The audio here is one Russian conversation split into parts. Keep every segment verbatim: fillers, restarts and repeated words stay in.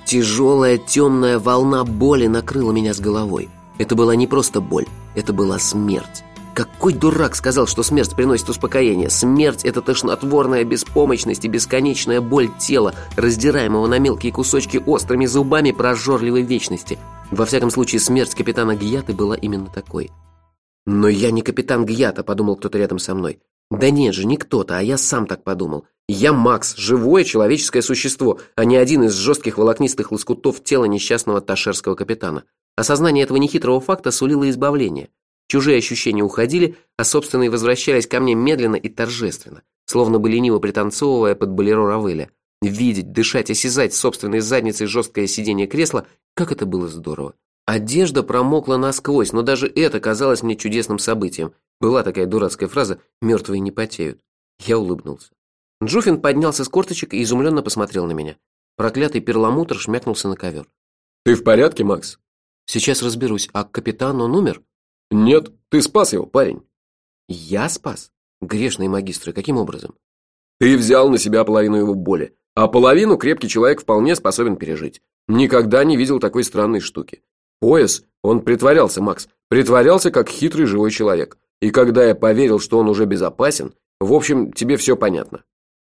Тяжелая темная волна боли накрыла меня с головой. Это была не просто боль, это была смерть. Какой дурак сказал, что смерть приносит успокоение? Смерть – это тошнотворная беспомощность и бесконечная боль тела, раздираемого на мелкие кусочки острыми зубами прожорливой вечности. Во всяком случае, смерть капитана Гьяты была именно такой. «Но я не капитан Гьята», – подумал кто-то рядом со мной. «Да нет же, не кто-то, а я сам так подумал. Я Макс, живое человеческое существо, а не один из жестких волокнистых лоскутов тела несчастного ташерского капитана». Осознание этого нехитрого факта сулило избавление. Чужие ощущения уходили, а собственные возвращались ко мне медленно и торжественно, словно бы лениво пританцовывая под болеро Равеля. Видеть, дышать, осязать собственной задницей жесткое сиденье кресла, как это было здорово. Одежда промокла насквозь, но даже это казалось мне чудесным событием. Была такая дурацкая фраза «мертвые не потеют». Я улыбнулся. Джуфин поднялся с корточек и изумленно посмотрел на меня. Проклятый перламутр шмякнулся на ковер. «Ты в порядке, Макс?» «Сейчас разберусь. А капитан, он умер?» «Нет, ты спас его, парень». «Я спас? Грешные магистры, каким образом?» «Ты взял на себя половину его боли, а половину крепкий человек вполне способен пережить. Никогда не видел такой странной штуки. Пояс, он притворялся, Макс, притворялся как хитрый живой человек. И когда я поверил, что он уже безопасен, в общем, тебе все понятно».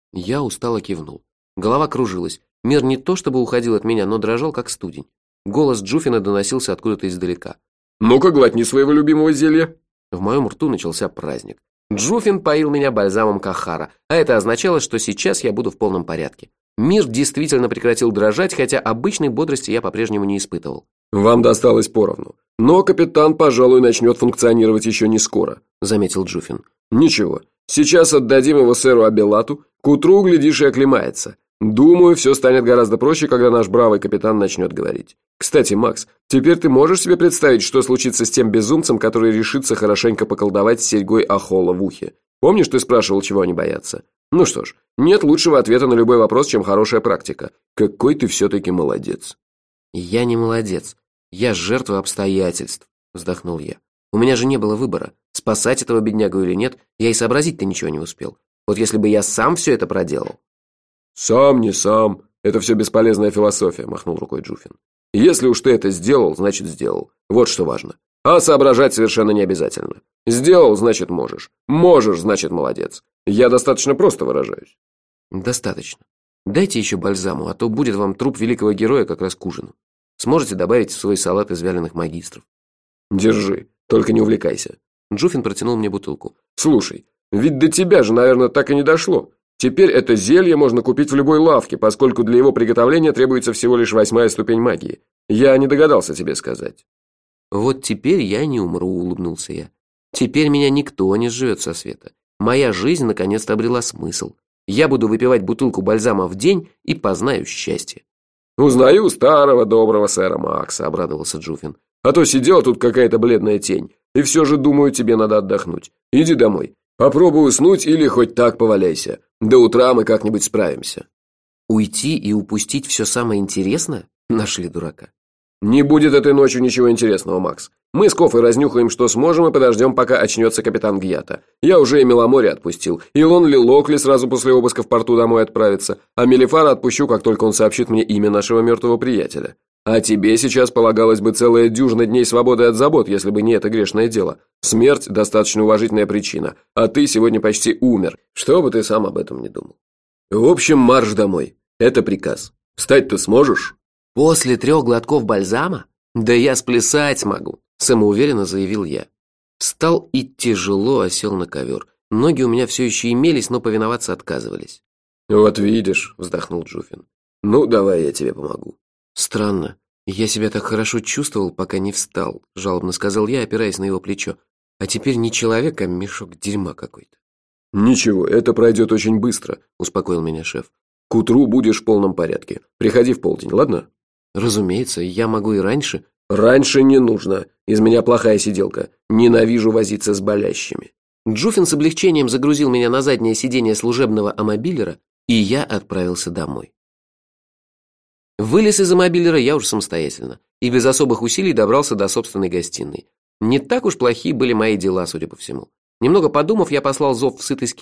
Я устало кивнул. Голова кружилась. Мир не то чтобы уходил от меня, но дрожал, как студень. Голос Джуфина доносился откуда-то издалека. «Ну-ка, глотни своего любимого зелья». В моем рту начался праздник. Джуфин поил меня бальзамом Кахара, а это означало, что сейчас я буду в полном порядке. Мир действительно прекратил дрожать, хотя обычной бодрости я по-прежнему не испытывал. «Вам досталось поровну. Но капитан, пожалуй, начнет функционировать еще не скоро», — заметил Джуфин. «Ничего, сейчас отдадим его сэру Абелату, к утру, глядишь, и оклемается. Думаю, все станет гораздо проще, когда наш бравый капитан начнет говорить. Кстати, Макс, теперь ты можешь себе представить, что случится с тем безумцем, который решится хорошенько поколдовать с серьгой Ахола в ухе? Помнишь, ты спрашивал, чего они боятся? Ну что ж, нет лучшего ответа на любой вопрос, чем хорошая практика. Какой ты все-таки молодец». «Я не молодец. Я жертва обстоятельств», – вздохнул я. «У меня же не было выбора, спасать этого беднягу или нет, я и сообразить-то ничего не успел. Вот если бы я сам все это проделал». «Сам, не сам. Это все бесполезная философия», – махнул рукой Джуфин. «Если уж ты это сделал, значит сделал. Вот что важно. А соображать совершенно не обязательно. Сделал, значит можешь. Можешь, значит молодец. Я достаточно просто выражаюсь». «Достаточно. Дайте еще бальзаму, а то будет вам труп великого героя как раз к ужину. Сможете добавить в свой салат из вяленых магистров». «Держи, только не увлекайся». Джуфин протянул мне бутылку. «Слушай, ведь до тебя же, наверное, так и не дошло. Теперь это зелье можно купить в любой лавке, поскольку для его приготовления требуется всего лишь восьмая ступень магии. Я не догадался тебе сказать». «Вот теперь я не умру», — улыбнулся я. «Теперь меня никто не сживет со света. Моя жизнь наконец-то обрела смысл. Я буду выпивать бутылку бальзама в день и познаю счастье». «Узнаю старого доброго сэра Макса», — обрадовался Джуфин. «А то сидела тут какая-то бледная тень, и все же, думаю, тебе надо отдохнуть. Иди домой. Попробуй уснуть или хоть так поваляйся. До утра мы как-нибудь справимся». «Уйти и упустить все самое интересное? Нашли дурака». «Не будет этой ночью ничего интересного, Макс. Мы с Кофой разнюхаем, что сможем, и подождем, пока очнется капитан Гьята. Я уже и Меломори отпустил, и Лонли Локли сразу после обыска в порту домой отправится, а Мелифара отпущу, как только он сообщит мне имя нашего мертвого приятеля. А тебе сейчас полагалось бы целая дюжина дней свободы от забот, если бы не это грешное дело. Смерть – достаточно уважительная причина, а ты сегодня почти умер, что бы ты сам об этом не думал. В общем, марш домой. Это приказ. Встать ты сможешь?» «После трех глотков бальзама? Да я сплясать смогу», – самоуверенно заявил я. Встал и тяжело осел на ковер. Ноги у меня все еще имелись, но повиноваться отказывались. «Вот видишь», – вздохнул Джуфин. «Ну, давай я тебе помогу». «Странно. Я себя так хорошо чувствовал, пока не встал», – жалобно сказал я, опираясь на его плечо. «А теперь не человек, а мешок дерьма какой-то». «Ничего, это пройдет очень быстро», – успокоил меня шеф. «К утру будешь в полном порядке. Приходи в полдень, ладно?» «Разумеется, я могу и раньше». «Раньше не нужно. Из меня плохая сиделка. Ненавижу возиться с болящими». Джуфин с облегчением загрузил меня на заднее сиденье служебного амобилера, и я отправился домой. Вылез из амобилера я уже самостоятельно и без особых усилий добрался до собственной гостиной. Не так уж плохи были мои дела, судя по всему. Немного подумав, я послал зов в сытый скелет.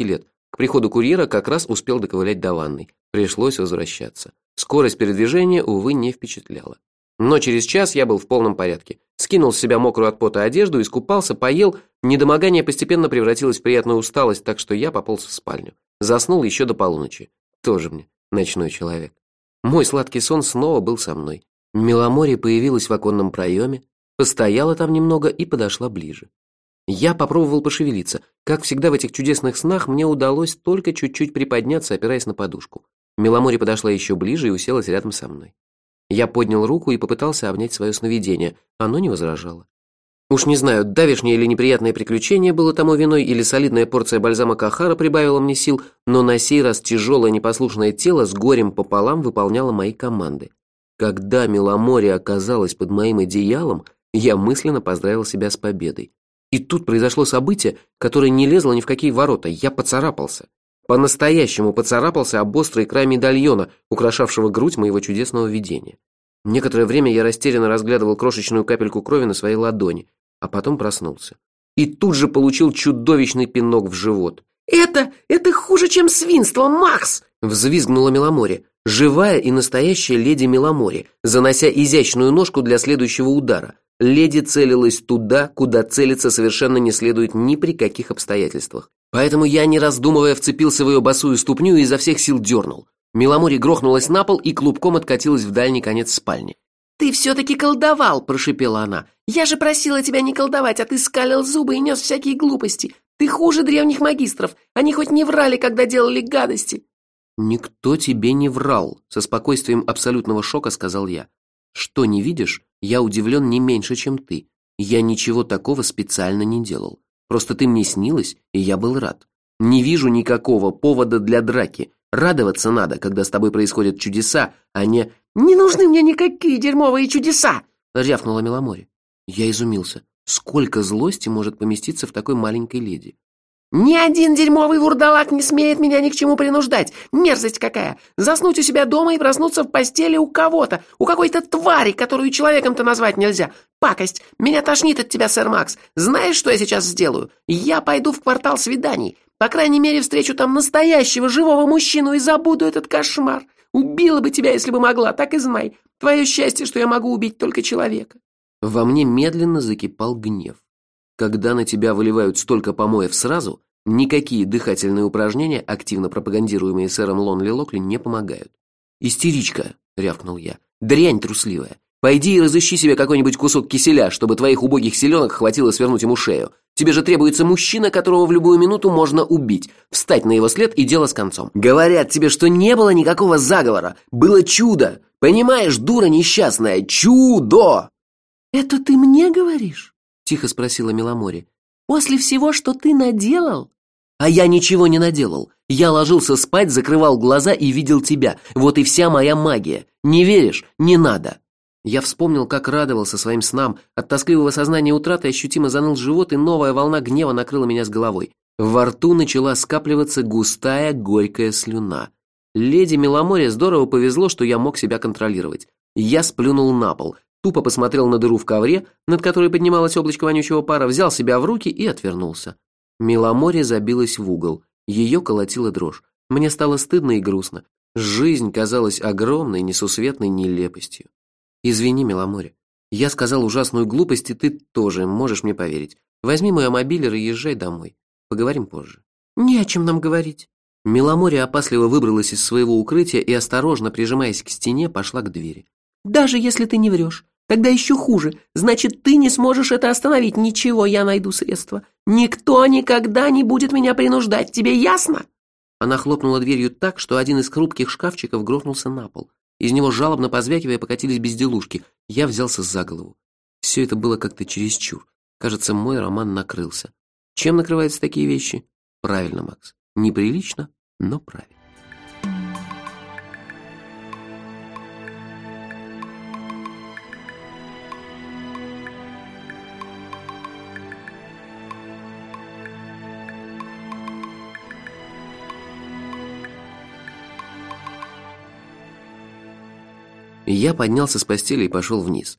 К приходу курьера как раз успел доковылять до ванной. Пришлось возвращаться. Скорость передвижения, увы, не впечатляла. Но через час я был в полном порядке. Скинул с себя мокрую от пота одежду, искупался, поел. Недомогание постепенно превратилось в приятную усталость, так что я пополз в спальню. Заснул еще до полуночи. Тоже мне ночной человек. Мой сладкий сон снова был со мной. Миломорье появилась в оконном проеме, постояла там немного и подошла ближе. Я попробовал пошевелиться. Как всегда в этих чудесных снах мне удалось только чуть-чуть приподняться, опираясь на подушку. Миломорье подошла еще ближе и уселась рядом со мной. Я поднял руку и попытался обнять свое сновидение. Оно не возражало. Уж не знаю, давешнее или неприятное приключение было тому виной, или солидная порция бальзама Кахара прибавила мне сил, но на сей раз тяжелое непослушное тело с горем пополам выполняло мои команды. Когда Миломорье оказалась под моим одеялом, я мысленно поздравил себя с победой. И тут произошло событие, которое не лезло ни в какие ворота. Я поцарапался. По-настоящему поцарапался об острый край медальона, украшавшего грудь моего чудесного видения. Некоторое время я растерянно разглядывал крошечную капельку крови на своей ладони, а потом проснулся. И тут же получил чудовищный пинок в живот. «Это... это хуже, чем свинство, Макс!» — взвизгнула Миломорье. Живая и настоящая леди Миломорье, занося изящную ножку для следующего удара. Леди целилась туда, куда целиться совершенно не следует ни при каких обстоятельствах. Поэтому я, не раздумывая, вцепился в ее босую ступню и изо всех сил дернул. Миломорье грохнулась на пол и клубком откатилась в дальний конец спальни. «Ты все-таки колдовал!» – прошипела она. «Я же просила тебя не колдовать, а ты скалил зубы и нес всякие глупости. Ты хуже древних магистров. Они хоть не врали, когда делали гадости». «Никто тебе не врал», – со спокойствием абсолютного шока сказал я. «Что не видишь? Я удивлен не меньше, чем ты. Я ничего такого специально не делал. Просто ты мне снилась, и я был рад. Не вижу никакого повода для драки. Радоваться надо, когда с тобой происходят чудеса, а не... «Не нужны мне никакие дерьмовые чудеса!» — рявкнула Миломорье. Я изумился. Сколько злости может поместиться в такой маленькой леди? «Ни один дерьмовый вурдалак не смеет меня ни к чему принуждать. Мерзость какая! Заснуть у себя дома и проснуться в постели у кого-то, у какой-то твари, которую человеком-то назвать нельзя. Пакость! Меня тошнит от тебя, сэр Макс. Знаешь, что я сейчас сделаю? Я пойду в квартал свиданий. По крайней мере, встречу там настоящего живого мужчину и забуду этот кошмар. Убила бы тебя, если бы могла, так и знай. Твое счастье, что я могу убить только человека». Во мне медленно закипал гнев. Когда на тебя выливают столько помоев сразу, никакие дыхательные упражнения, активно пропагандируемые сэром Лонли Локли, не помогают. «Истеричка!» — рявкнул я. «Дрянь трусливая! Пойди и разыщи себе какой-нибудь кусок киселя, чтобы твоих убогих селенок хватило свернуть ему шею. Тебе же требуется мужчина, которого в любую минуту можно убить, встать на его след и дело с концом. Говорят тебе, что не было никакого заговора, было чудо. Понимаешь, дура несчастная, чудо!» «Это ты мне говоришь?» — тихо спросила Миломорье. «После всего, что ты наделал?» «А я ничего не наделал. Я ложился спать, закрывал глаза и видел тебя. Вот и вся моя магия. Не веришь? Не надо». Я вспомнил, как радовался своим снам. От тоскливого сознания утраты ощутимо заныл живот, и новая волна гнева накрыла меня с головой. Во рту начала скапливаться густая горькая слюна. Леди Миломорье здорово повезло, что я мог себя контролировать. Я сплюнул на пол, тупо посмотрел на дыру в ковре, над которой поднималось облачко вонючего пара, взял себя в руки и отвернулся. Миломорье забилась в угол. Ее колотила дрожь. Мне стало стыдно и грустно. Жизнь казалась огромной, несусветной нелепостью. «Извини, Миломорье, я сказал ужасную глупость, и ты тоже можешь мне поверить. Возьми мой мобилер и езжай домой. Поговорим позже». «Не о чем нам говорить». Миломорье опасливо выбралась из своего укрытия и, осторожно прижимаясь к стене, пошла к двери. «Даже если ты не врешь, тогда еще хуже. Значит, ты не сможешь это остановить. Ничего, я найду средства. Никто никогда не будет меня принуждать. Тебе ясно?» Она хлопнула дверью так, что один из хрупких шкафчиков грохнулся на пол. Из него, жалобно позвякивая, покатились безделушки. Я взялся за голову. Все это было как-то чересчур. Кажется, мой роман накрылся. Чем накрываются такие вещи? Правильно, Макс. Неприлично, но правильно. Я поднялся с постели и пошел вниз.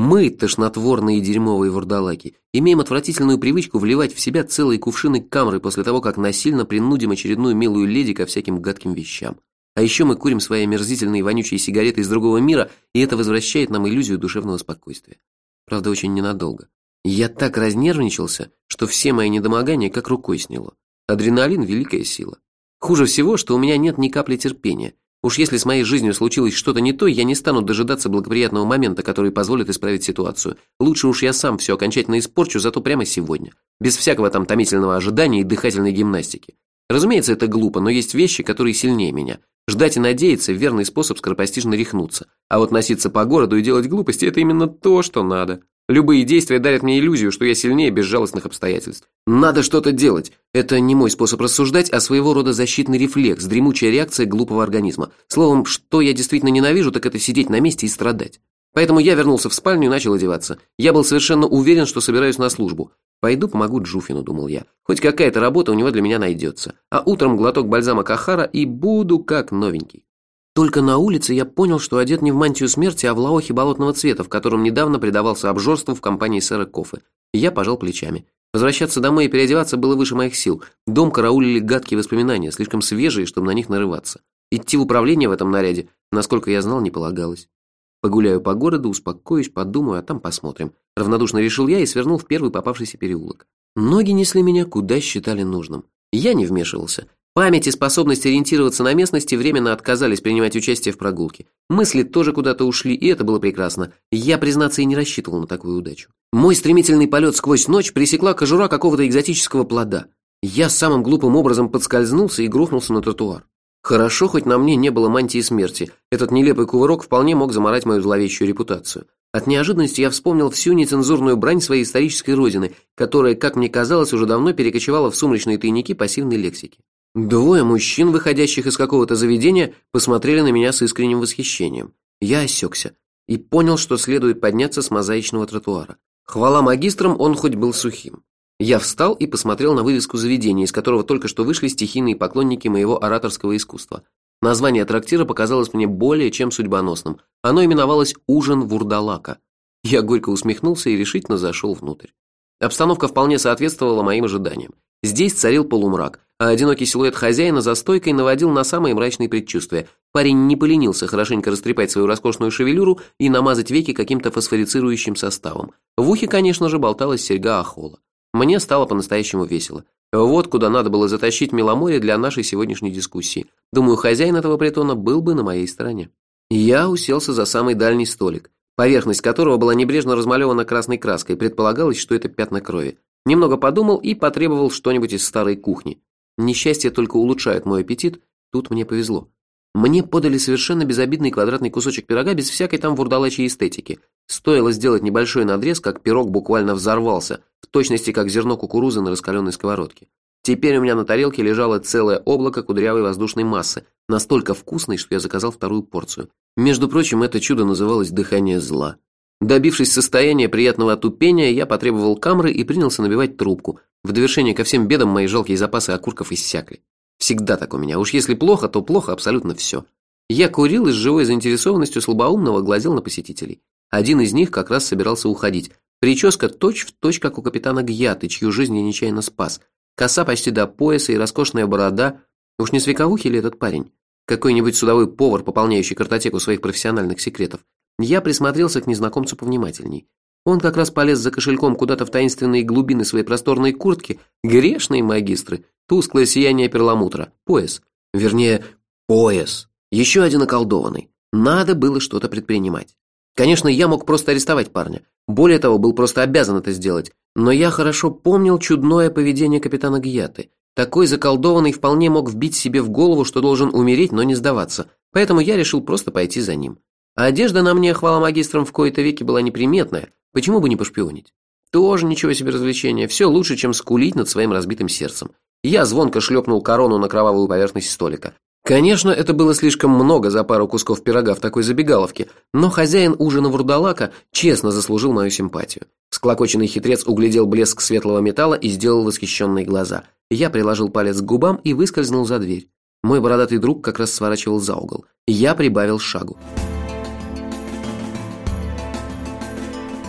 Мы, тошнотворные и дерьмовые вурдалаки, имеем отвратительную привычку вливать в себя целые кувшины камры после того, как насильно принудим очередную милую леди ко всяким гадким вещам. А еще мы курим свои омерзительные вонючие сигареты из другого мира, и это возвращает нам иллюзию душевного спокойствия. Правда, очень ненадолго. Я так разнервничался, что все мои недомогания как рукой сняло. Адреналин – великая сила. Хуже всего, что у меня нет ни капли терпения. Уж если с моей жизнью случилось что-то не то, я не стану дожидаться благоприятного момента, который позволит исправить ситуацию. Лучше уж я сам все окончательно испорчу, зато прямо сегодня. Без всякого там томительного ожидания и дыхательной гимнастики. Разумеется, это глупо, но есть вещи, которые сильнее меня. Ждать и надеяться – верный способ скоропостижно рехнуться. А вот носиться по городу и делать глупости – это именно то, что надо. Любые действия дарят мне иллюзию, что я сильнее безжалостных обстоятельств. Надо что-то делать. Это не мой способ рассуждать, а своего рода защитный рефлекс, дремучая реакция глупого организма. Словом, что я действительно ненавижу, так это сидеть на месте и страдать. Поэтому я вернулся в спальню и начал одеваться. Я был совершенно уверен, что собираюсь на службу. Пойду помогу Джуфину, думал я. Хоть какая-то работа у него для меня найдется. А утром глоток бальзама Кахара и буду как новенький. Только на улице я понял, что одет не в мантию смерти, а в лаохе болотного цвета, в котором недавно предавался обжорству в компании сэра Кофы. Я пожал плечами. Возвращаться домой и переодеваться было выше моих сил. Дом караулили гадкие воспоминания, слишком свежие, чтобы на них нарываться. Идти в управление в этом наряде, насколько я знал, не полагалось. Погуляю по городу, успокоюсь, подумаю, а там посмотрим. Равнодушно решил я и свернул в первый попавшийся переулок. Ноги несли меня, куда считали нужным. Я не вмешивался. Память и способность ориентироваться на местности временно отказались принимать участие в прогулке. Мысли тоже куда-то ушли, и это было прекрасно. Я, признаться, и не рассчитывал на такую удачу. Мой стремительный полет сквозь ночь пресекла кожура какого-то экзотического плода. Я самым глупым образом подскользнулся и грохнулся на тротуар. Хорошо, хоть на мне не было мантии смерти. Этот нелепый кувырок вполне мог замарать мою зловещую репутацию. От неожиданности я вспомнил всю нецензурную брань своей исторической родины, которая, как мне казалось, уже давно перекочевала в сумрачные тайники пассивной лексики. Двое мужчин, выходящих из какого-то заведения, посмотрели на меня с искренним восхищением. Я осекся и понял, что следует подняться с мозаичного тротуара. Хвала магистрам, он хоть был сухим. Я встал и посмотрел на вывеску заведения, из которого только что вышли стихийные поклонники моего ораторского искусства. Название трактира показалось мне более чем судьбоносным. Оно именовалось «Ужин вурдалака». Я горько усмехнулся и решительно зашел внутрь. Обстановка вполне соответствовала моим ожиданиям. Здесь царил полумрак, а одинокий силуэт хозяина за стойкой наводил на самые мрачные предчувствия. Парень не поленился хорошенько растрепать свою роскошную шевелюру и намазать веки каким-то фосфорицирующим составом. В ухе, конечно же, болталась серьга Ахола. Мне стало по-настоящему весело. Вот куда надо было затащить Миломорье для нашей сегодняшней дискуссии. Думаю, хозяин этого притона был бы на моей стороне. Я уселся за самый дальний столик, поверхность которого была небрежно размалевана красной краской, предполагалось, что это пятна крови. Немного подумал и потребовал что-нибудь из старой кухни. Несчастье только улучшает мой аппетит, тут мне повезло. Мне подали совершенно безобидный квадратный кусочек пирога без всякой там вурдалачьей эстетики. Стоило сделать небольшой надрез, как пирог буквально взорвался, в точности как зерно кукурузы на раскаленной сковородке. Теперь у меня на тарелке лежало целое облако кудрявой воздушной массы, настолько вкусной, что я заказал вторую порцию. Между прочим, это чудо называлось «дыхание зла». Добившись состояния приятного отупения, я потребовал камры и принялся набивать трубку. В довершение ко всем бедам мои жалкие запасы окурков иссякли. Всегда так у меня. Уж если плохо, то плохо абсолютно все. Я курил и с живой заинтересованностью слабоумного глазел на посетителей. Один из них как раз собирался уходить. Прическа точь-в-точь, как у капитана Гьяты, чью жизнь я нечаянно спас. Коса почти до пояса и роскошная борода. Уж не с вековухи ли этот парень? Какой-нибудь судовой повар, пополняющий картотеку своих профессиональных секретов. Я присмотрелся к незнакомцу повнимательней. Он как раз полез за кошельком куда-то в таинственные глубины своей просторной куртки. Грешные магистры. Тусклое сияние перламутра. Пояс. Вернее, пояс. Еще один околдованный. Надо было что-то предпринимать. Конечно, я мог просто арестовать парня. Более того, был просто обязан это сделать. Но я хорошо помнил чудное поведение капитана Гьяты. Такой заколдованный вполне мог вбить себе в голову, что должен умереть, но не сдаваться. Поэтому я решил просто пойти за ним. А одежда на мне, хвала магистрам, в кои-то веки была неприметная. Почему бы не пошпионить? Тоже ничего себе развлечение. Все лучше, чем скулить над своим разбитым сердцем. Я звонко шлепнул корону на кровавую поверхность столика. Конечно, это было слишком много за пару кусков пирога в такой забегаловке, но хозяин ужина вурдалака честно заслужил мою симпатию. Всклокоченный хитрец углядел блеск светлого металла и сделал восхищенные глаза. Я приложил палец к губам и выскользнул за дверь. Мой бородатый друг как раз сворачивал за угол. Я прибавил шагу.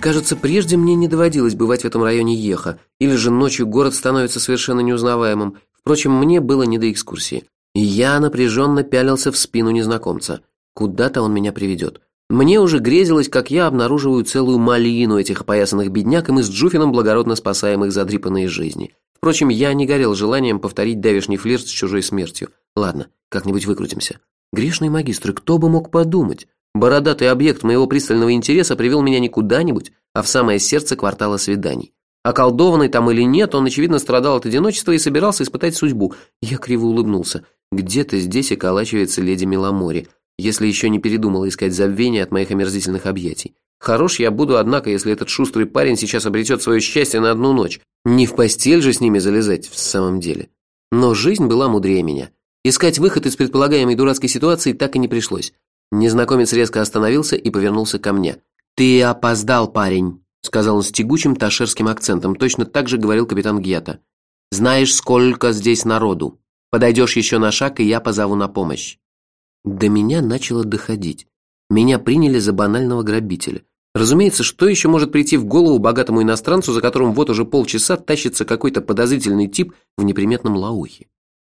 Кажется, прежде мне не доводилось бывать в этом районе Еха, или же ночью город становится совершенно неузнаваемым. Впрочем, мне было не до экскурсии. И я напряженно пялился в спину незнакомца. Куда-то он меня приведет. Мне уже грезилось, как я обнаруживаю целую малину этих опоясанных бедняк, и мы с Джуфином благородно спасаем их задрипанные жизни. Впрочем, я не горел желанием повторить давешний флирт с чужой смертью. Ладно, как-нибудь выкрутимся. Грешные магистры, кто бы мог подумать? Бородатый объект моего пристального интереса привел меня не куда-нибудь, а в самое сердце квартала свиданий. Околдованный там или нет, он, очевидно, страдал от одиночества и собирался испытать судьбу. Я криво улыбнулся. Где-то здесь околачивается леди Миломори, если еще не передумала искать забвения от моих омерзительных объятий. Хорош я буду, однако, если этот шустрый парень сейчас обретет свое счастье на одну ночь. Не в постель же с ними залезать в самом деле. Но жизнь была мудрее меня. Искать выход из предполагаемой дурацкой ситуации так и не пришлось. Незнакомец резко остановился и повернулся ко мне. «Ты опоздал, парень», — сказал он с тягучим ташерским акцентом. Точно так же говорил капитан Гьята. «Знаешь, сколько здесь народу? Подойдешь еще на шаг, и я позову на помощь». До меня начало доходить. Меня приняли за банального грабителя. Разумеется, что еще может прийти в голову богатому иностранцу, за которым вот уже полчаса тащится какой-то подозрительный тип в неприметном лаухе?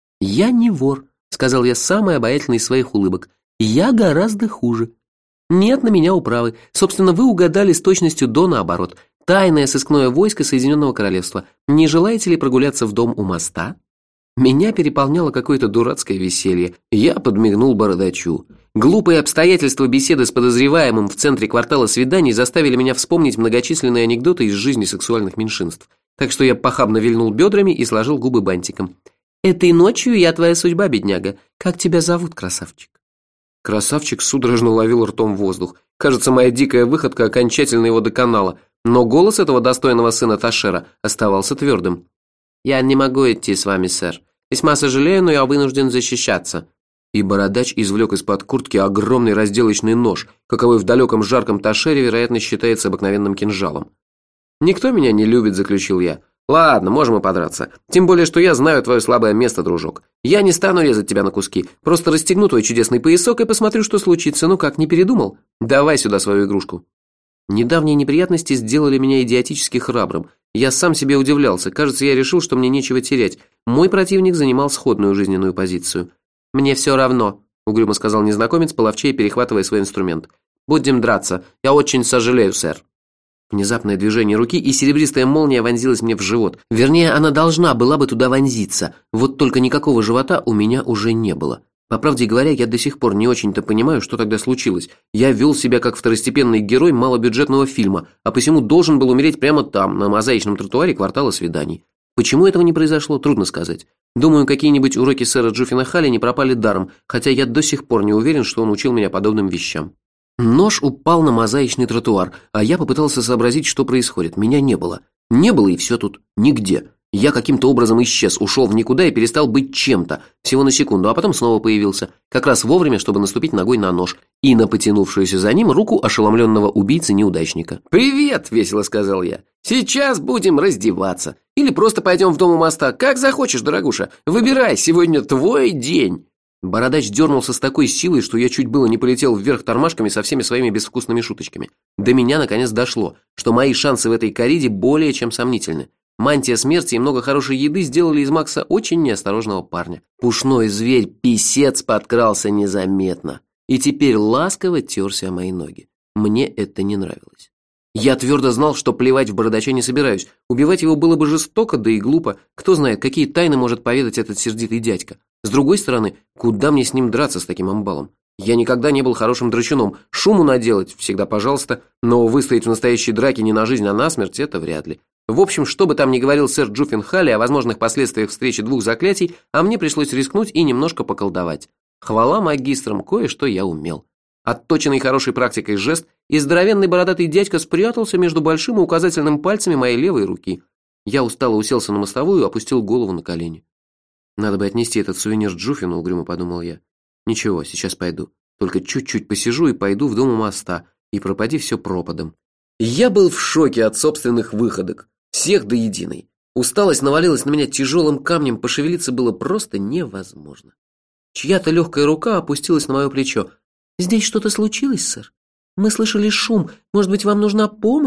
«Я не вор», — сказал я самый обаятельный из своих улыбок. «Я гораздо хуже». «Нет на меня управы. Собственно, вы угадали с точностью до наоборот. Тайное сыскное войско Соединенного Королевства. Не желаете ли прогуляться в дом у моста?» Меня переполняло какое-то дурацкое веселье. Я подмигнул бородачу. Глупые обстоятельства беседы с подозреваемым в центре квартала свиданий заставили меня вспомнить многочисленные анекдоты из жизни сексуальных меньшинств. Так что я похабно вильнул бедрами и сложил губы бантиком. «Этой ночью я твоя судьба, бедняга. Как тебя зовут, красавчик?» Красавчик судорожно ловил ртом воздух. Кажется, моя дикая выходка окончательно его доконала. Но голос этого достойного сына Ташера оставался твердым. «Я не могу идти с вами, сэр. Весьма сожалею, но я вынужден защищаться». И бородач извлек из-под куртки огромный разделочный нож, каковой в далеком жарком Ташере, вероятно, считается обыкновенным кинжалом. «Никто меня не любит», — заключил я. «Ладно, можем и подраться. Тем более, что я знаю твое слабое место, дружок. Я не стану резать тебя на куски. Просто расстегну твой чудесный поясок и посмотрю, что случится. Ну как, не передумал? Давай сюда свою игрушку». Недавние неприятности сделали меня идиотически храбрым. Я сам себе удивлялся. Кажется, я решил, что мне нечего терять. Мой противник занимал сходную жизненную позицию. «Мне все равно», — угрюмо сказал незнакомец, половчее перехватывая свой инструмент. «Будем драться. Я очень сожалею, сэр». Внезапное движение руки, и серебристая молния вонзилась мне в живот. Вернее, она должна была бы туда вонзиться. Вот только никакого живота у меня уже не было. По правде говоря, я до сих пор не очень-то понимаю, что тогда случилось. Я вел себя как второстепенный герой малобюджетного фильма, а посему должен был умереть прямо там, на мозаичном тротуаре квартала свиданий. Почему этого не произошло, трудно сказать. Думаю, какие-нибудь уроки сэра Джуффина Халли не пропали даром, хотя я до сих пор не уверен, что он учил меня подобным вещам. Нож упал на мозаичный тротуар, а я попытался сообразить, что происходит. Меня не было. Не было, и все тут. Нигде. Я каким-то образом исчез, ушел в никуда и перестал быть чем-то. Всего на секунду, а потом снова появился. Как раз вовремя, чтобы наступить ногой на нож. И на потянувшуюся за ним руку ошеломленного убийцы-неудачника. «Привет!» – весело сказал я. «Сейчас будем раздеваться. Или просто пойдем в дом у моста. Как захочешь, дорогуша. Выбирай, сегодня твой день». Бородач дернулся с такой силой, что я чуть было не полетел вверх тормашками со всеми своими безвкусными шуточками. До меня наконец дошло, что мои шансы в этой корриде более чем сомнительны. Мантия смерти и много хорошей еды сделали из Макса очень неосторожного парня. Пушной зверь-писец подкрался незаметно и теперь ласково терся о мои ноги. Мне это не нравилось. Я твердо знал, что плевать в бородача не собираюсь. Убивать его было бы жестоко, да и глупо. Кто знает, какие тайны может поведать этот сердитый дядька. С другой стороны, куда мне с ним драться с таким амбалом? Я никогда не был хорошим драчуном. Шуму наделать всегда пожалуйста, но выстоять в настоящей драке не на жизнь, а на смерть – это вряд ли. В общем, что бы там ни говорил сэр Джуффин Халли о возможных последствиях встречи двух заклятий, а мне пришлось рискнуть и немножко поколдовать. Хвала магистрам, кое-что я умел. Отточенный хорошей практикой жест, и здоровенный бородатый дядька спрятался между большим и указательным пальцами моей левой руки. Я устало уселся на мостовую и опустил голову на колени. Надо бы отнести этот сувенир Джуффину, угрюмо подумал я. Ничего, сейчас пойду. Только чуть-чуть посижу и пойду в дом у моста, и пропади все пропадом. Я был в шоке от собственных выходок. Всех до единой. Усталость навалилась на меня тяжелым камнем, пошевелиться было просто невозможно. Чья-то легкая рука опустилась на мое плечо. «Здесь что-то случилось, сэр? Мы слышали шум. Может быть, вам нужна помощь?»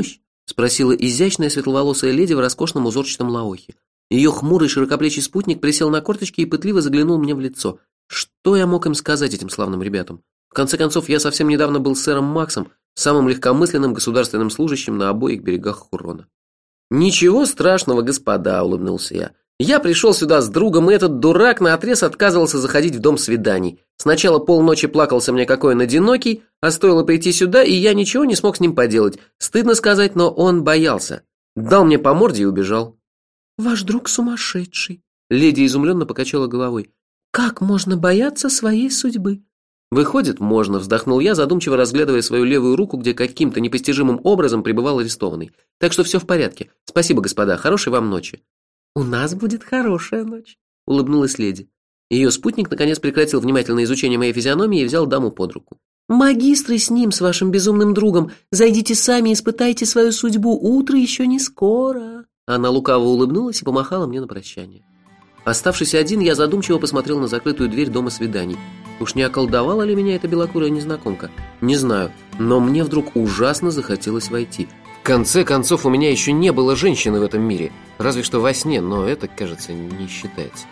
спросила изящная светловолосая леди в роскошном узорчатом лаохе. Ее хмурый широкоплечий спутник присел на корточки и пытливо заглянул мне в лицо. Что я мог им сказать, этим славным ребятам? В конце концов, я совсем недавно был сэром Максом, самым легкомысленным государственным служащим на обоих берегах Хурона. «Ничего страшного, господа», — улыбнулся я. «Я пришел сюда с другом, и этот дурак наотрез отказывался заходить в дом свиданий. Сначала полночи плакался мне, какой он одинокий, а стоило прийти сюда, и я ничего не смог с ним поделать. Стыдно сказать, но он боялся. Дал мне по морде и убежал». «Ваш друг сумасшедший», — леди изумленно покачала головой. «Как можно бояться своей судьбы?» «Выходит, можно», — вздохнул я, задумчиво разглядывая свою левую руку, где каким-то непостижимым образом пребывал арестованный. «Так что все в порядке. Спасибо, господа. Хорошей вам ночи». «У нас будет хорошая ночь», — улыбнулась леди. Ее спутник наконец прекратил внимательное изучение моей физиономии и взял даму под руку. «Магистры с ним, с вашим безумным другом. Зайдите сами и испытайте свою судьбу. Утро еще не скоро». Она лукаво улыбнулась и помахала мне на прощание. Оставшись один, я задумчиво посмотрел на закрытую дверь дома свиданий. Уж не околдовала ли меня эта белокурая незнакомка? Не знаю, но мне вдруг ужасно захотелось войти. В конце концов, у меня еще не было женщины в этом мире. Разве что во сне, но это, кажется, не считается.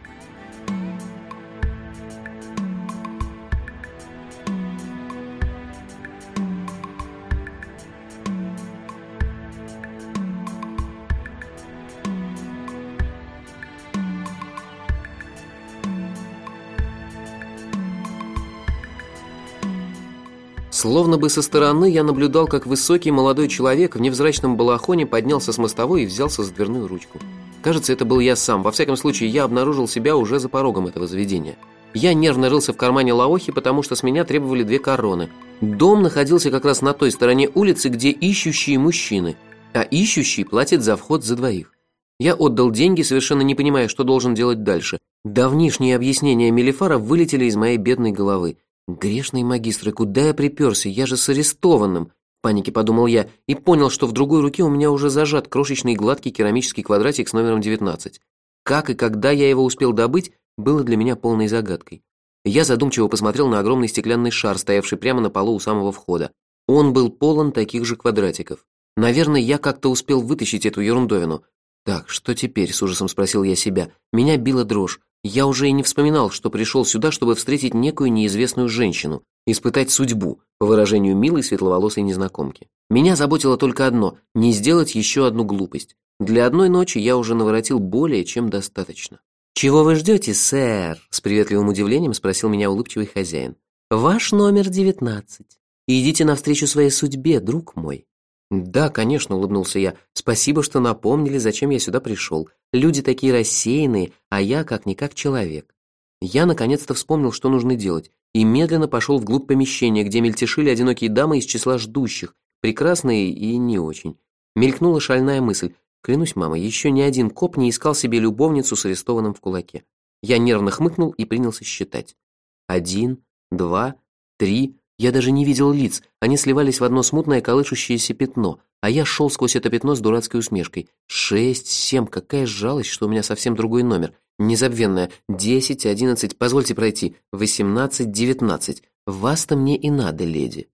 Словно бы со стороны я наблюдал, как высокий молодой человек в невзрачном балахоне поднялся с мостовой и взялся за дверную ручку. Кажется, это был я сам. Во всяком случае, я обнаружил себя уже за порогом этого заведения. Я нервно рылся в кармане лаохи, потому что с меня требовали две короны. Дом находился как раз на той стороне улицы, где ищущие мужчины, а ищущий платит за вход за двоих. Я отдал деньги, совершенно не понимая, что должен делать дальше. Давнишние объяснения Мелифара вылетели из моей бедной головы. «Грешные магистры, куда я приперся? Я же с арестованным!» В панике подумал я и понял, что в другой руке у меня уже зажат крошечный гладкий керамический квадратик с номером девятнадцать. Как и когда я его успел добыть, было для меня полной загадкой. Я задумчиво посмотрел на огромный стеклянный шар, стоявший прямо на полу у самого входа. Он был полон таких же квадратиков. Наверное, я как-то успел вытащить эту ерундовину. «Так, что теперь?» – с ужасом спросил я себя. Меня била дрожь. Я уже и не вспоминал, что пришел сюда, чтобы встретить некую неизвестную женщину, испытать судьбу, по выражению милой светловолосой незнакомки. Меня заботило только одно – не сделать еще одну глупость. Для одной ночи я уже наворотил более чем достаточно. «Чего вы ждете, сэр?» – с приветливым удивлением спросил меня улыбчивый хозяин. «Ваш номер девятнадцать. Идите навстречу своей судьбе, друг мой». «Да, конечно», — улыбнулся я. «Спасибо, что напомнили, зачем я сюда пришел. Люди такие рассеянные, а я как-никак человек». Я наконец-то вспомнил, что нужно делать, и медленно пошел вглубь помещения, где мельтешили одинокие дамы из числа ждущих, прекрасные и не очень. Мелькнула шальная мысль. Клянусь, мама, еще ни один коп не искал себе любовницу с арестованным в кулаке. Я нервно хмыкнул и принялся считать. Один, два, три... Я даже не видел лиц, они сливались в одно смутное колышущееся пятно, а я шел сквозь это пятно с дурацкой усмешкой. Шесть, семь, какая жалость, что у меня совсем другой номер. Незабвенная. Десять, одиннадцать, позвольте пройти. Восемнадцать, девятнадцать. Вас-то мне и надо, леди.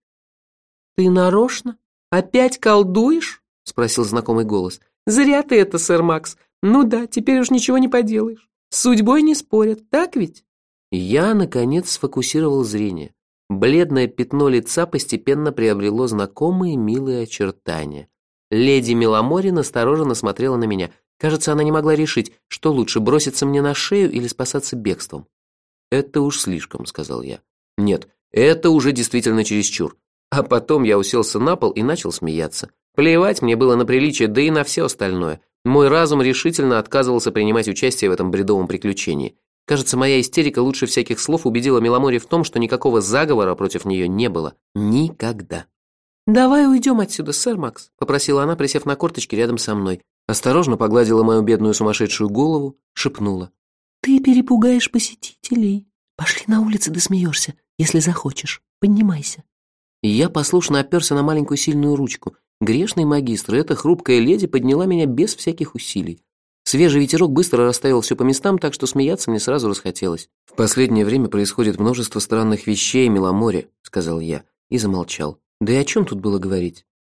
«Ты нарочно? Опять колдуешь?» — спросил знакомый голос. «Зря ты это, сэр Макс. Ну да, теперь уж ничего не поделаешь. С судьбой не спорят, так ведь?» Я, наконец, сфокусировал зрение. Бледное пятно лица постепенно приобрело знакомые милые очертания. Леди Меломори настороженно смотрела на меня. Кажется, она не могла решить, что лучше, броситься мне на шею или спасаться бегством. «Это уж слишком», — сказал я. «Нет, это уже действительно чересчур». А потом я уселся на пол и начал смеяться. Плевать мне было на приличие, да и на все остальное. Мой разум решительно отказывался принимать участие в этом бредовом приключении. Кажется, моя истерика лучше всяких слов убедила Меломори в том, что никакого заговора против нее не было. Никогда. «Давай уйдем отсюда, сэр Макс», — попросила она, присев на корточки рядом со мной. Осторожно погладила мою бедную сумасшедшую голову, шепнула. «Ты перепугаешь посетителей. Пошли на улицу, да смеешься, если захочешь. Поднимайся». И я послушно оперся на маленькую сильную ручку. Грешный магистр, эта хрупкая леди подняла меня без всяких усилий. Свежий ветерок быстро расставил все по местам, так что смеяться мне сразу расхотелось. «В последнее время происходит множество странных вещей, Меломори», — сказал я, и замолчал. Да и о чем тут было говорить?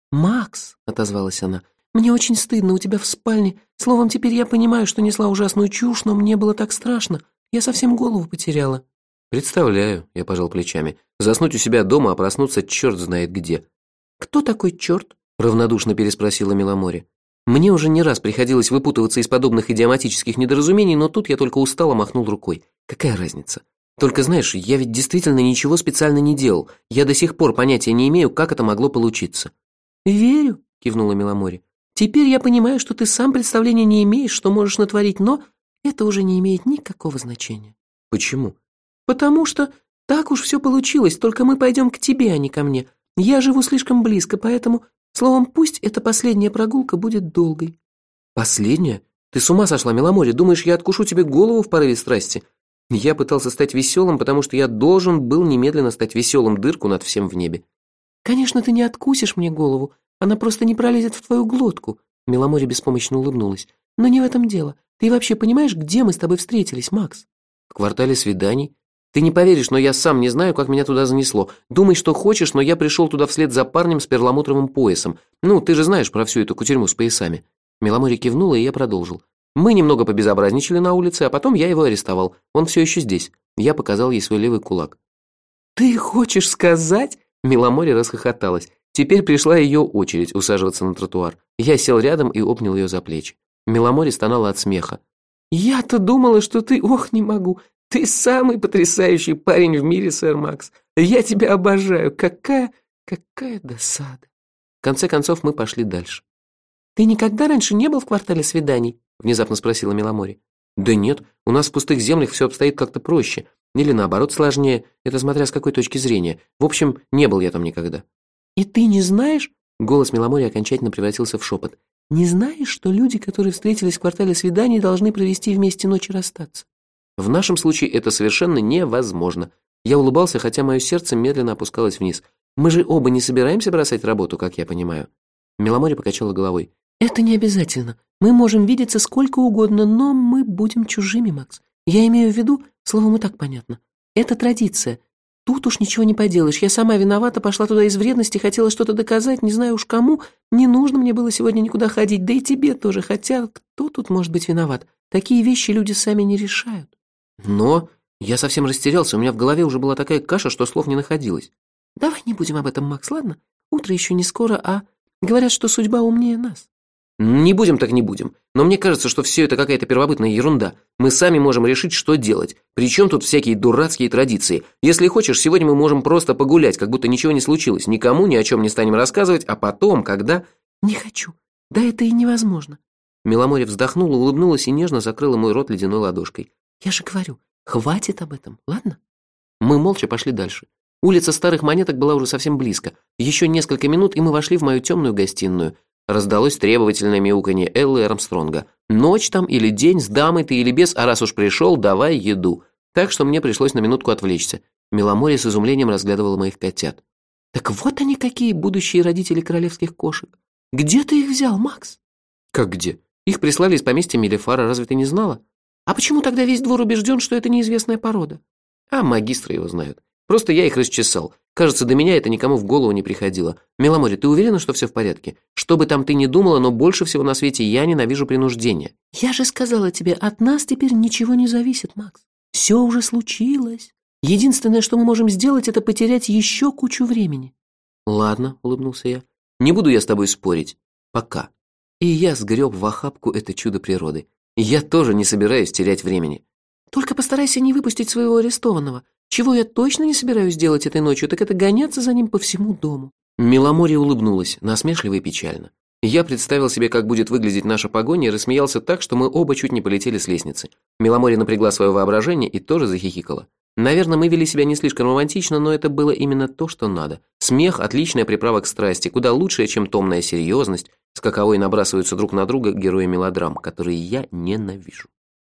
«Макс», — отозвалась она, — «мне очень стыдно у тебя в спальне. Словом, теперь я понимаю, что несла ужасную чушь, но мне было так страшно. Я совсем голову потеряла». «Представляю», — я пожал плечами. «Заснуть у себя дома, а проснуться черт знает где». «Кто такой черт?» — равнодушно переспросила Миломоре. Мне уже не раз приходилось выпутываться из подобных идиоматических недоразумений, но тут я только устало махнул рукой. Какая разница? Только знаешь, я ведь действительно ничего специально не делал. Я до сих пор понятия не имею, как это могло получиться. «Верю», — кивнула Миломоре. «Теперь я понимаю, что ты сам представления не имеешь, что можешь натворить, но это уже не имеет никакого значения». «Почему?» «Потому что так уж все получилось, только мы пойдем к тебе, а не ко мне. Я живу слишком близко, поэтому, словом, пусть эта последняя прогулка будет долгой». «Последняя? Ты с ума сошла, Миломоре? Думаешь, я откушу тебе голову в порыве страсти?» Я пытался стать веселым, потому что я должен был немедленно стать веселым дырку над всем в небе. «Конечно, ты не откусишь мне голову, она просто не пролезет в твою глотку», — Миломоре беспомощно улыбнулась. «Но не в этом дело. Ты вообще понимаешь, где мы с тобой встретились, Макс?» «В квартале свиданий. Ты не поверишь, но я сам не знаю, как меня туда занесло. Думай, что хочешь, но я пришел туда вслед за парнем с перламутровым поясом. Ну, ты же знаешь про всю эту кутерьму с поясами». Миломоре кивнула, и я продолжил. «Мы немного побезобразничали на улице, а потом я его арестовал. Он все еще здесь». Я показал ей свой левый кулак. «Ты хочешь сказать?» Миломоре расхохоталась. Теперь пришла ее очередь усаживаться на тротуар. Я сел рядом и обнял ее за плечи. Миломоре стонала от смеха. «Я-то думала, что ты... Ох, не могу. Ты самый потрясающий парень в мире, сэр Макс. Я тебя обожаю. Какая... какая досада». В конце концов мы пошли дальше. «Ты никогда раньше не был в квартале свиданий?» Внезапно спросила Миломоре. «Да нет, у нас в пустых землях все обстоит как-то проще. Или наоборот сложнее, это смотря с какой точки зрения. В общем, не был я там никогда». «И ты не знаешь?» Голос Миломоре окончательно превратился в шепот. «Не знаешь, что люди, которые встретились в квартале свиданий, должны провести вместе ночь и расстаться?» «В нашем случае это совершенно невозможно». Я улыбался, хотя мое сердце медленно опускалось вниз. «Мы же оба не собираемся бросать работу, как я понимаю». Миломоре покачала головой. «Это не обязательно. Мы можем видеться сколько угодно, но мы будем чужими, Макс. Я имею в виду, словом, и так понятно. Это традиция. Тут уж ничего не поделаешь. Я сама виновата, пошла туда из вредности, хотела что-то доказать, не знаю уж кому. Не нужно мне было сегодня никуда ходить, да и тебе тоже. Хотя кто тут может быть виноват? Такие вещи люди сами не решают». «Но...» Я совсем растерялся, у меня в голове уже была такая каша, что слов не находилось. «Давай не будем об этом, Макс, ладно? Утро еще не скоро, а говорят, что судьба умнее нас». «Не будем так не будем. Но мне кажется, что все это какая-то первобытная ерунда. Мы сами можем решить, что делать. Причем тут всякие дурацкие традиции. Если хочешь, сегодня мы можем просто погулять, как будто ничего не случилось. Никому ни о чем не станем рассказывать, а потом, когда...» «Не хочу. Да это и невозможно». Миломоре вздохнула, улыбнулась и нежно закрыла мой рот ледяной ладошкой. «Я же говорю, хватит об этом, ладно?» Мы молча пошли дальше. Улица Старых Монеток была уже совсем близко. Еще несколько минут, и мы вошли в мою темную гостиную. Раздалось требовательное мяуканье Эллы Армстронга. «Ночь там или день, с дамой ты или без, а раз уж пришел, давай еду». Так что мне пришлось на минутку отвлечься. Миломоре с изумлением разглядывала моих котят. «Так вот они какие, будущие родители королевских кошек. Где ты их взял, Макс?» «Как где? Их прислали из поместья Мелефара, разве ты не знала?» «А почему тогда весь двор убежден, что это неизвестная порода?» «А магистры его знают. Просто я их расчесал. Кажется, до меня это никому в голову не приходило. Миломоре, ты уверена, что все в порядке? Что бы там ты ни думала, но больше всего на свете я ненавижу принуждение». «Я же сказала тебе, от нас теперь ничего не зависит, Макс. Все уже случилось. Единственное, что мы можем сделать, это потерять еще кучу времени». «Ладно», — улыбнулся я. «Не буду я с тобой спорить. Пока». И я сгреб в охапку это чудо природы. Я тоже не собираюсь терять времени. «Только постарайся не выпустить своего арестованного. Чего я точно не собираюсь делать этой ночью, так это гоняться за ним по всему дому». Миломоре улыбнулась, насмешливо и печально. Я представил себе, как будет выглядеть наша погоня, и рассмеялся так, что мы оба чуть не полетели с лестницы. Миломоре напрягла свое воображение и тоже захихикала. Наверное, мы вели себя не слишком романтично, но это было именно то, что надо. Смех – отличная приправа к страсти, куда лучшая, чем томная серьезность, с каковой набрасываются друг на друга герои мелодрам, которые я ненавижу.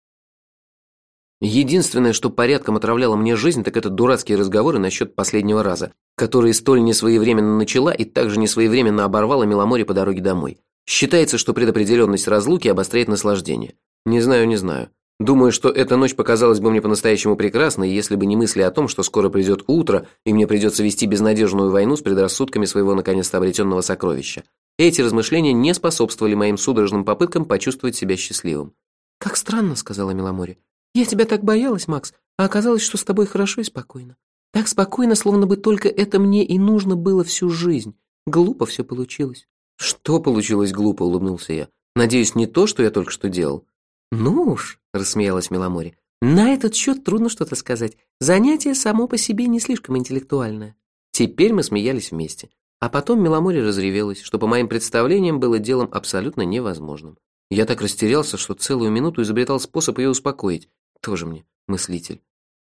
Единственное, что порядком отравляло мне жизнь, так это дурацкие разговоры насчет последнего раза, которые столь несвоевременно начала и также несвоевременно оборвала Миломоре по дороге домой. Считается, что предопределенность разлуки обостряет наслаждение. Не знаю, не знаю. Думаю, что эта ночь показалась бы мне по-настоящему прекрасной, если бы не мысли о том, что скоро придет утро, и мне придется вести безнадежную войну с предрассудками своего наконец-то обретенного сокровища. Эти размышления не способствовали моим судорожным попыткам почувствовать себя счастливым. «Как странно», — сказала Миломори. «Я тебя так боялась, Макс, а оказалось, что с тобой хорошо и спокойно. Так спокойно, словно бы только это мне и нужно было всю жизнь. Глупо все получилось». «Что получилось глупо?» — улыбнулся я. «Надеюсь, не то, что я только что делал». «Ну уж», — рассмеялась Миломори, — «на этот счет трудно что-то сказать. Занятие само по себе не слишком интеллектуальное». Теперь мы смеялись вместе. А потом Миломори разревелась, что по моим представлениям было делом абсолютно невозможным. Я так растерялся, что целую минуту изобретал способ ее успокоить. Тоже мне мыслитель.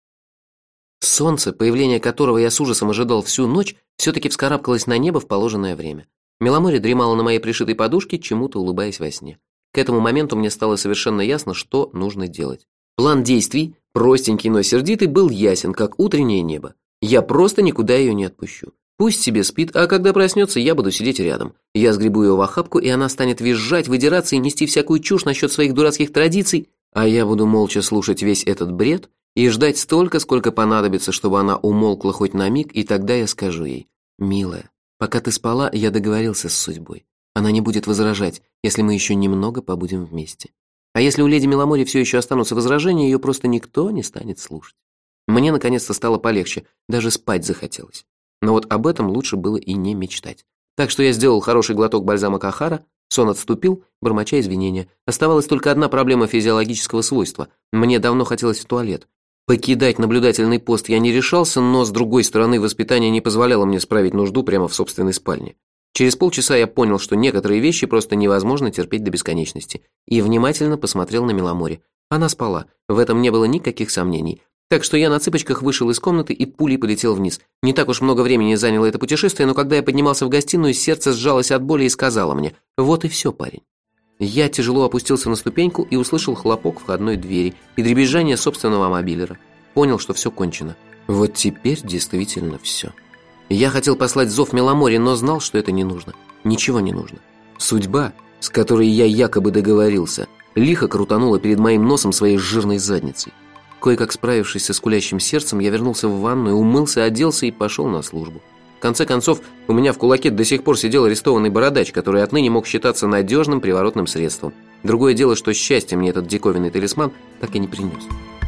Солнце, появление которого я с ужасом ожидал всю ночь, все-таки вскарабкалось на небо в положенное время. Миломори дремала на моей пришитой подушке, чему-то улыбаясь во сне. К этому моменту мне стало совершенно ясно, что нужно делать. План действий, простенький, но сердитый, был ясен, как утреннее небо. Я просто никуда ее не отпущу. Пусть себе спит, а когда проснется, я буду сидеть рядом. Я сгребу ее в охапку, и она станет визжать, выдираться и нести всякую чушь насчет своих дурацких традиций, а я буду молча слушать весь этот бред и ждать столько, сколько понадобится, чтобы она умолкла хоть на миг, и тогда я скажу ей: «Милая, пока ты спала, я договорился с судьбой. Она не будет возражать, если мы еще немного побудем вместе. А если у леди Миломори все еще останутся возражения, ее просто никто не станет слушать». Мне наконец-то стало полегче, даже спать захотелось. Но вот об этом лучше было и не мечтать. Так что я сделал хороший глоток бальзама Кахара, сон отступил, бормоча извинения. Оставалась только одна проблема физиологического свойства. Мне давно хотелось в туалет. Покидать наблюдательный пост я не решался, но, с другой стороны, воспитание не позволяло мне справить нужду прямо в собственной спальне. Через полчаса я понял, что некоторые вещи просто невозможно терпеть до бесконечности, и внимательно посмотрел на Миломори. Она спала, в этом не было никаких сомнений. Так что я на цыпочках вышел из комнаты и пулей полетел вниз. Не так уж много времени заняло это путешествие, но когда я поднимался в гостиную, сердце сжалось от боли и сказало мне: «Вот и все, парень». Я тяжело опустился на ступеньку и услышал хлопок входной двери и дребезжание собственного мобилера. Понял, что все кончено. Вот теперь действительно все. Я хотел послать зов Миломори, но знал, что это не нужно. Ничего не нужно. Судьба, с которой я якобы договорился, лихо крутанула перед моим носом своей жирной задницей. Кое-как справившись со скулящим сердцем, я вернулся в ванную, умылся, оделся и пошел на службу. В конце концов, у меня в кулаке до сих пор сидел арестованный бородач, который отныне мог считаться надежным приворотным средством. Другое дело, что счастье мне этот диковинный талисман так и не принес.